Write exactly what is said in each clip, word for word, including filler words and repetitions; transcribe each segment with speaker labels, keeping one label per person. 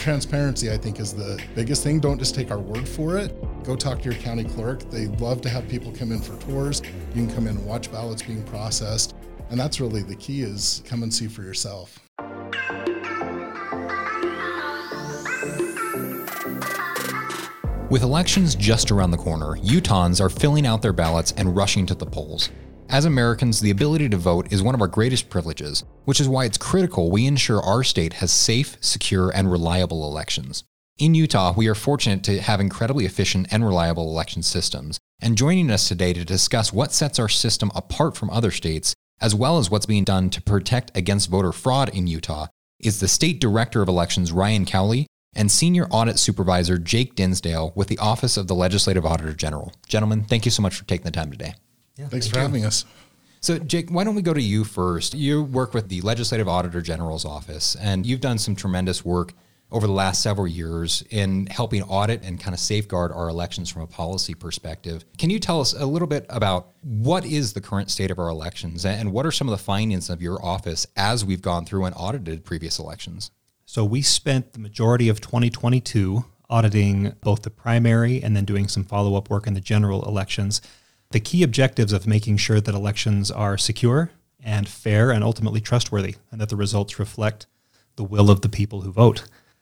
Speaker 1: transparency, I think, is the biggest thing. Don't just take our word for it. Go talk to your county clerk. They love to have people come in for tours. You can come in and watch ballots being processed. And that's really the key, is come and see for yourself.
Speaker 2: With elections just around the corner, Utahns are filling out their ballots and rushing to the polls. As Americans, the ability to vote is one of our greatest privileges, which is why it's critical we ensure our state has safe, secure, and reliable elections. In Utah, we are fortunate to have incredibly efficient and reliable election systems, and joining us today to discuss what sets our system apart from other states, as well as what's being done to protect against voter fraud in Utah, is the State Director of Elections, Ryan Cowley, and Senior Audit Supervisor Jake Dinsdale with the Office of the Legislative Auditor General. Gentlemen, thank you so much for taking the time today.
Speaker 1: Yeah, Thanks thank for you. having us.
Speaker 2: So, Jake, why don't we go to you first? You work with the Legislative Auditor General's office, and you've done some tremendous work over the last several years in helping audit and kind of safeguard our elections from a policy perspective. Can you tell us a little bit about what is the current state of our elections, and what are some of the findings of your office as we've gone through and audited previous elections?
Speaker 3: So we spent the majority of twenty twenty-two auditing both the primary and then doing some follow-up work in the general elections. The key objectives of making sure that elections are secure and fair and ultimately trustworthy, and that the results reflect the will of the people who vote.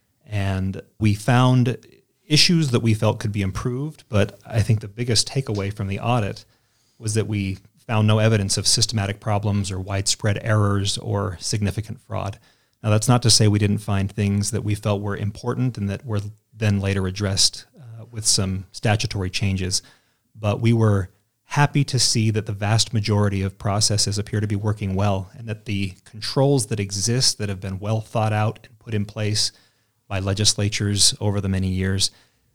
Speaker 3: And we found issues that we felt could be improved, but I think the biggest takeaway from the audit was that we found no evidence of systematic problems or widespread errors or significant fraud. Now, that's not to say we didn't find things that we felt were important and that were then later addressed uh, with some statutory changes, but we were happy to see that the vast majority of processes appear to be working well, and that the controls that exist that have been well thought out and put in place by legislatures over the many years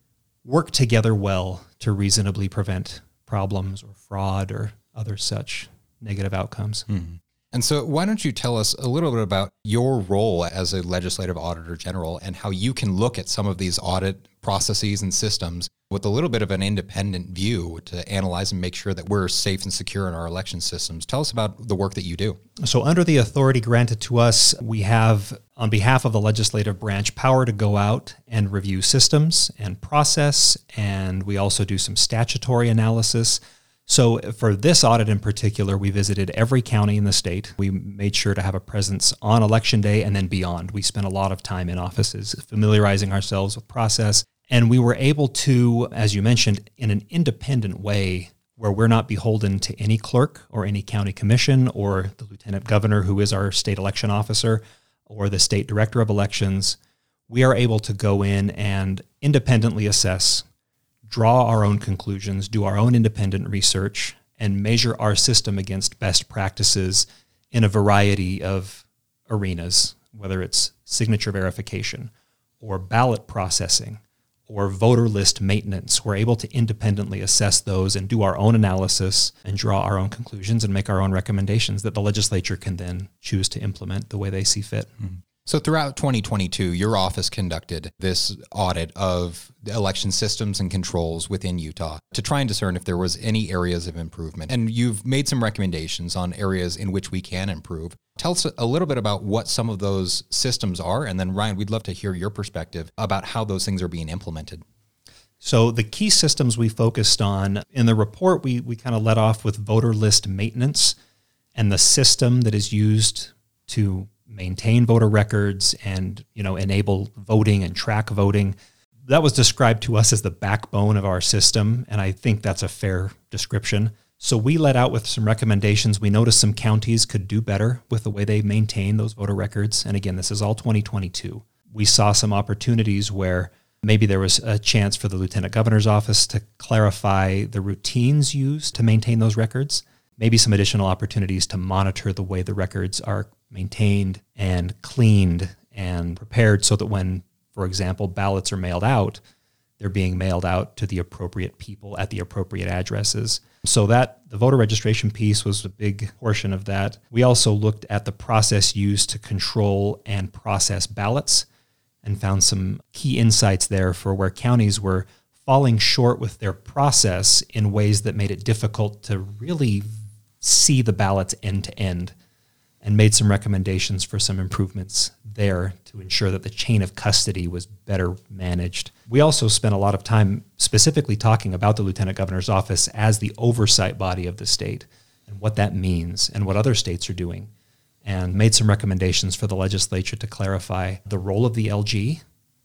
Speaker 3: work together well to reasonably prevent problems or fraud or other such negative outcomes.
Speaker 2: Mm-hmm. And so why don't you tell us a little bit about your role as a Legislative Auditor General and how you can look at some of these audit processes and systems with a little bit of an independent view to analyze and make sure that we're safe and secure in our election systems. Tell us about the work that you do.
Speaker 3: So under the authority granted to us, we have, on behalf of the legislative branch, power to go out and review systems and process, and we also do some statutory analysis. So for this audit in particular, we visited every county in the state. We made sure to have a presence on election day and then beyond. We spent a lot of time in offices familiarizing ourselves with process. And we were able to, as you mentioned, in an independent way, where we're not beholden to any clerk or any county commission or the lieutenant governor, who is our state election officer, or the state director of elections, we are able to go in and independently assess, draw our own conclusions, do our own independent research, and measure our system against best practices in a variety of arenas, whether it's signature verification or ballot processing or voter list maintenance. We're able to independently assess those and do our own analysis and draw our own conclusions and make our own recommendations that the legislature can then choose to implement the way they see fit.
Speaker 2: Mm-hmm. So throughout twenty twenty-two, your office conducted this audit of the election systems and controls within Utah to try and discern if there was any areas of improvement. And you've made some recommendations on areas in which we can improve. Tell us a little bit about what some of those systems are. And then, Ryan, we'd love to hear your perspective about how those things are being implemented.
Speaker 3: So the key systems we focused on in the report, we, we kind of led off with voter list maintenance and the system that is used to maintain voter records and, you know, enable voting and track voting. That was described to us as the backbone of our system, and I think that's a fair description. So we let out with some recommendations. We noticed some counties could do better with the way they maintain those voter records. And again, this is all twenty twenty-two. We saw some opportunities where maybe there was a chance for the lieutenant governor's office to clarify the routines used to maintain those records. Maybe some additional opportunities to monitor the way the records are maintained and cleaned and prepared so that when, for example, ballots are mailed out, they're being mailed out to the appropriate people at the appropriate addresses. So that the voter registration piece was a big portion of that. We also looked at the process used to control and process ballots and found some key insights there for where counties were falling short with their process in ways that made it difficult to really see the ballots end to end. and made some recommendations for some improvements there to ensure that the chain of custody was better managed. We also spent a lot of time specifically talking about the Lieutenant Governor's office as the oversight body of the state and what that means and what other states are doing, and made some recommendations for the legislature to clarify the role of the L G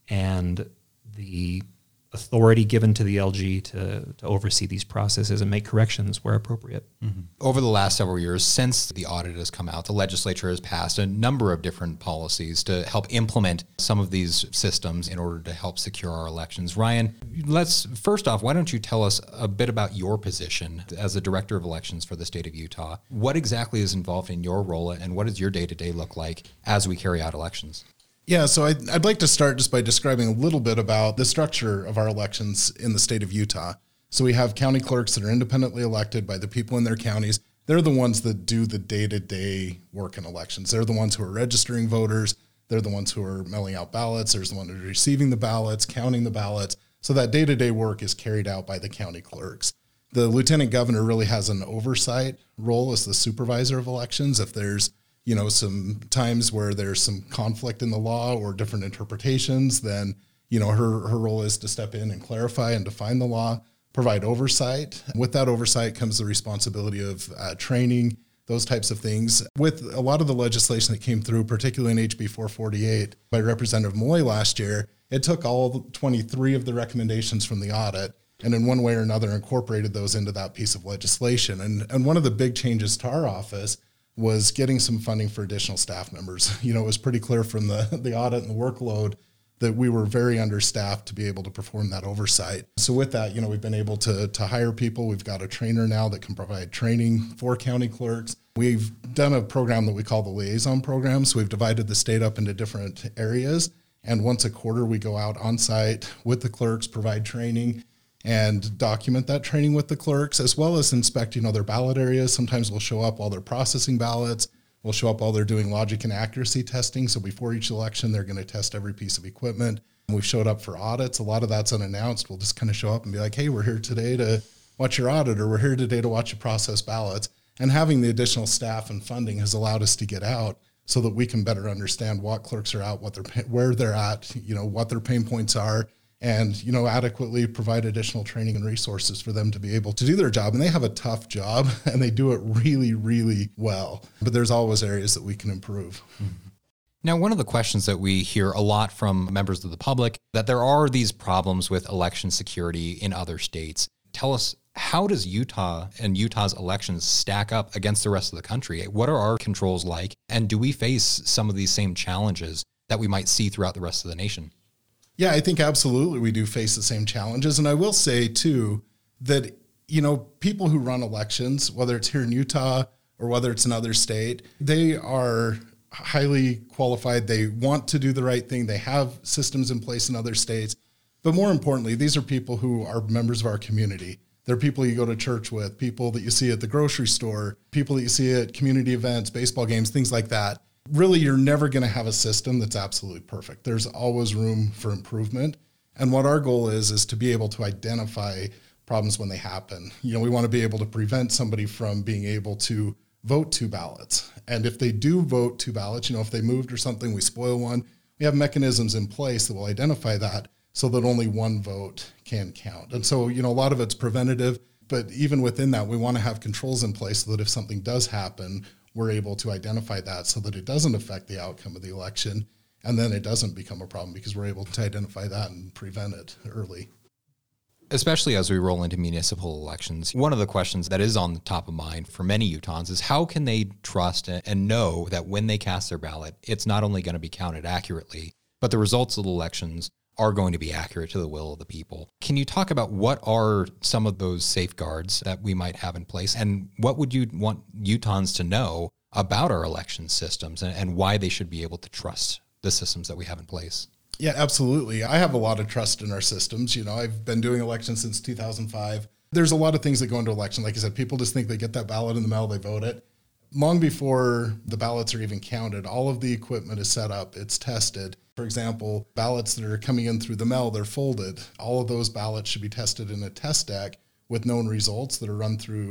Speaker 3: and the authority given to the L G to, to oversee these processes and make corrections where appropriate.
Speaker 2: Mm-hmm. Over the last several years, since the audit has come out, the legislature has passed a number of different policies to help implement some of these systems in order to help secure our elections. Ryan, let's first off, why don't you tell us a bit about your position as the Director of Elections for the state of Utah? What exactly is involved in your role, and what does your day-to-day look like as we carry out elections?
Speaker 1: Yeah, so I'd, I'd like to start just by describing a little bit about the structure of our elections in the state of Utah. So we have county clerks that are independently elected by the people in their counties. They're the ones that do the day-to-day work in elections. They're the ones who are registering voters. They're the ones who are mailing out ballots. There's the one who's receiving the ballots, counting the ballots. So that day-to-day work is carried out by the county clerks. The lieutenant governor really has an oversight role as the supervisor of elections. If there's you know, some times where there's some conflict in the law or different interpretations, then, you know, her, her role is to step in and clarify and define the law, provide oversight. With that oversight comes the responsibility of uh, training, those types of things. With a lot of the legislation that came through, particularly in H B four forty-eight by Representative Moy last year, it took all twenty-three of the recommendations from the audit and in one way or another incorporated those into that piece of legislation. And, and one of the big changes to our office was getting some funding for additional staff members. You know, it was pretty clear from the, the audit and the workload that we were very understaffed to be able to perform that oversight. So with that, you know, we've been able to, to hire people. We've got a trainer now that can provide training for county clerks. We've done a program that we call the liaison program. So we've divided the state up into different areas. And once a quarter, we go out on site with the clerks, provide training, and document that training with the clerks, as well as inspecting other ballot areas. Sometimes we'll show up while they're processing ballots. We'll show up while they're doing logic and accuracy testing. So before each election, they're going to test every piece of equipment. And we've showed up for audits. A lot of that's unannounced. We'll just kind of show up and be like, hey, we're here today to watch your audit, or we're here today to watch you process ballots. And having the additional staff and funding has allowed us to get out so that we can better understand what clerks are out, what they're, where they're at, you know, what their pain points are, and, you know, adequately provide additional training and resources for them to be able to do their job. And they have a tough job, and they do it really, really well. But there's always areas that we can improve.
Speaker 2: Mm-hmm. Now, one of the questions that we hear a lot from members of the public, that there are these problems with election security in other states. Tell us, how does Utah and Utah's elections stack up against the rest of the country? What are our controls like? And do we face some of these same challenges that we might see throughout the rest of the nation?
Speaker 1: Yeah, I think absolutely we do face the same challenges. And I will say, too, that, you know, people who run elections, whether it's here in Utah or whether it's another state, they are highly qualified. They want to do the right thing. They have systems in place in other states. But more importantly, these are people who are members of our community. They're people you go to church with, people that you see at the grocery store, people that you see at community events, baseball games, things like that. Really, you're never going to have a system that's absolutely perfect. There's always room for improvement. And what our goal is, is to be able to identify problems when they happen. You know, we want to be able to prevent somebody from being able to vote two ballots. And if they do vote two ballots, you know, if they moved or something, we spoil one, we have mechanisms in place that will identify that so that only one vote can count. And so, you know, a lot of it's preventative, but even within that, we want to have controls in place so that if something does happen, we're able to identify that so that it doesn't affect the outcome of the election, and then it doesn't become a problem because we're able to identify that and prevent it early.
Speaker 2: Especially as we roll into municipal elections, one of the questions that is on the top of mind for many Utahns is how can they trust and know that when they cast their ballot, it's not only going to be counted accurately, but the results of the elections are going to be accurate to the will of the people. Can you talk about what are some of those safeguards that we might have in place, and what would you want Utahns to know about our election systems and, and why they should be able to trust the systems that we have in place?
Speaker 1: Yeah, absolutely. I have a lot of trust in our systems. You know, I've been doing elections since two thousand five. There's a lot of things that go into election. Like I said, people just think they get that ballot in the mail, they vote it. Long before the ballots are even counted, all of the equipment is set up, it's tested. For example, ballots that are coming in through the mail, they're folded. All of those ballots should be tested in a test deck with known results that are run through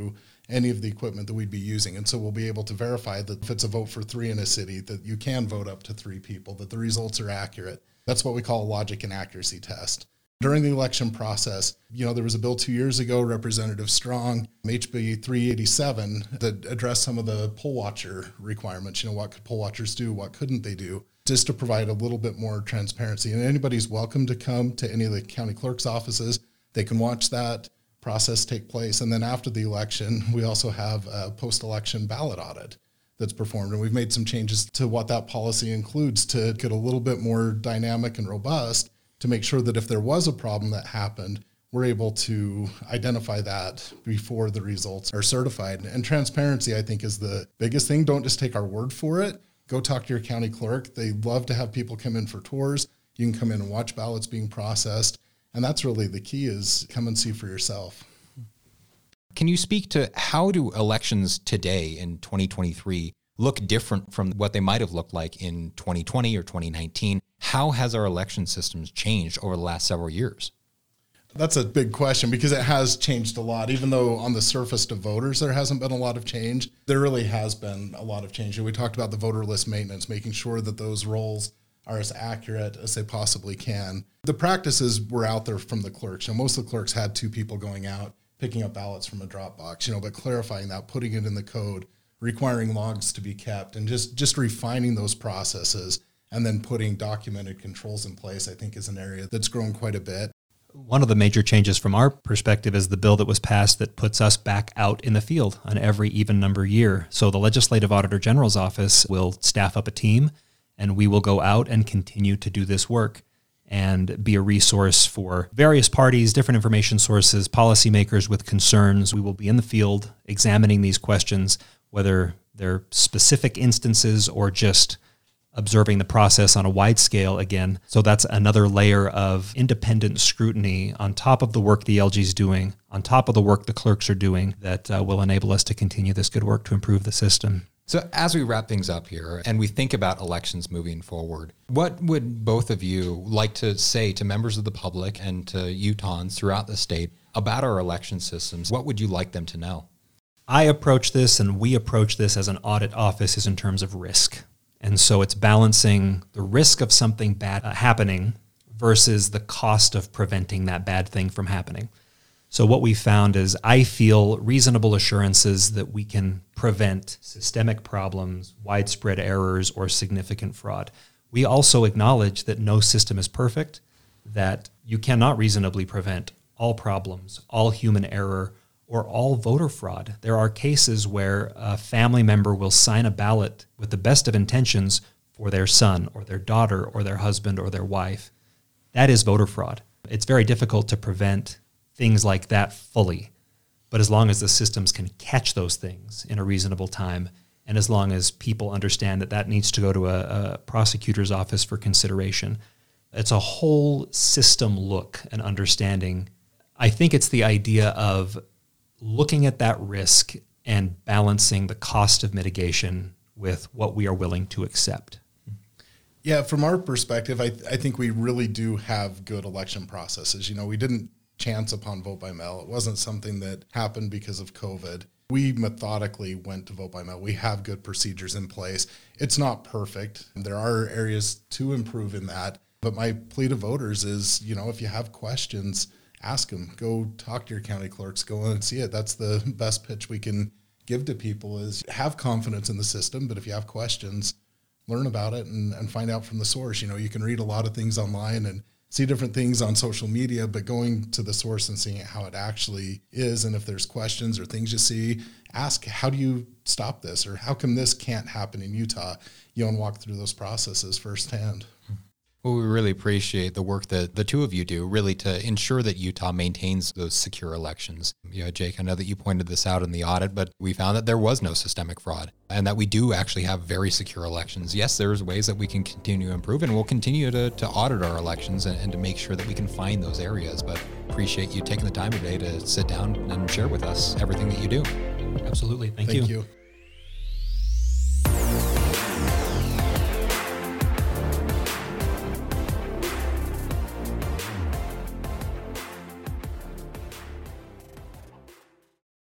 Speaker 1: any of the equipment that we'd be using. And so we'll be able to verify that if it's a vote for three in a city, that you can vote up to three people, that the results are accurate. That's what we call a logic and accuracy test. During the election process, you know, there was a bill two years ago, Representative Strong, H B three eighty-seven, that addressed some of the poll watcher requirements. You know, what could poll watchers do? What couldn't they do? Just to provide a little bit more transparency. And anybody's welcome to come to any of the county clerk's offices. They can watch that process take place. And then after the election, we also have a post-election ballot audit that's performed. And we've made some changes to what that policy includes to get a little bit more dynamic and robust, to make sure that if there was a problem that happened, we're able to identify that before the results are certified. And transparency, I think, is the biggest thing. Don't just take our word for it. Go talk to your county clerk. They love to have people come in for tours. You can come in and watch ballots being processed. And that's really the key, is come and see for yourself.
Speaker 2: Can you speak to how do elections today in twenty twenty-three look different from what they might have looked like in twenty twenty or twenty nineteen? How has our election systems changed over the last several years?
Speaker 1: That's a big question, because it has changed a lot. Even though on the surface to voters there hasn't been a lot of change, there really has been a lot of change. We talked about the voter list maintenance, making sure that those rolls are as accurate as they possibly can. The practices were out there from the clerks. You know, most of the clerks had two people going out, picking up ballots from a drop box, you know, but clarifying that, putting it in the code, requiring logs to be kept, and just, just refining those processes, and then putting documented controls in place, I think, is an area that's grown quite a bit.
Speaker 3: One of the major changes from our perspective is the bill that was passed that puts us back out in the field on every even number year. So the Legislative Auditor General's office will staff up a team, and we will go out and continue to do this work and be a resource for various parties, different information sources, policymakers with concerns. We will be in the field examining these questions, whether they're specific instances or just observing the process on a wide scale again. So that's another layer of independent scrutiny on top of the work the L G is doing, on top of the work the clerks are doing, that uh, will enable us to continue this good work to improve the system.
Speaker 2: So as we wrap things up here and we think about elections moving forward, what would both of you like to say to members of the public and to Utahns throughout the state about our election systems? What would you like them to know?
Speaker 3: I approach this, and we approach this as an audit office, is in terms of risk. And so it's balancing the risk of something bad happening versus the cost of preventing that bad thing from happening. So what we found is I feel reasonable assurances that we can prevent systemic problems, widespread errors, or significant fraud. We also acknowledge that no system is perfect, that you cannot reasonably prevent all problems, all human error, or all voter fraud. There are cases where a family member will sign a ballot with the best of intentions for their son or their daughter or their husband or their wife. That is voter fraud. It's very difficult to prevent things like that fully, but as long as the systems can catch those things in a reasonable time, and as long as people understand that that needs to go to a, a prosecutor's office for consideration, it's a whole system look and understanding. I think it's the idea of looking at that risk and balancing the cost of mitigation with what we are willing to accept.
Speaker 1: Yeah, from our perspective, I, th- I think we really do have good election processes. You know, we didn't chance upon vote by mail. It wasn't something that happened because of COVID. We methodically went to vote by mail. We have good procedures in place. It's not perfect. There are areas to improve in that. But my plea to voters is, you know, if you have questions, ask them. Go talk to your county clerks. Go in and see it. That's the best pitch we can give to people, is have confidence in the system. But if you have questions, learn about it and, and find out from the source. You know, you can read a lot of things online and see different things on social media, but going to the source and seeing how it actually is. And if there's questions or things you see, ask, how do you stop this? Or how come this can't happen in Utah? You know, and walk through those processes firsthand.
Speaker 2: Well, we really appreciate the work that the two of you do, really, to ensure that Utah maintains those secure elections. You know, Jake, I know that you pointed this out in the audit, but we found that there was no systemic fraud and that we do actually have very secure elections. Yes, there's ways that we can continue to improve, and we'll continue to, to audit our elections and, and to make sure that we can find those areas. But appreciate you taking the time today to sit down and share with us everything that you do.
Speaker 3: Absolutely. Thank,
Speaker 1: Thank
Speaker 3: you.
Speaker 1: you.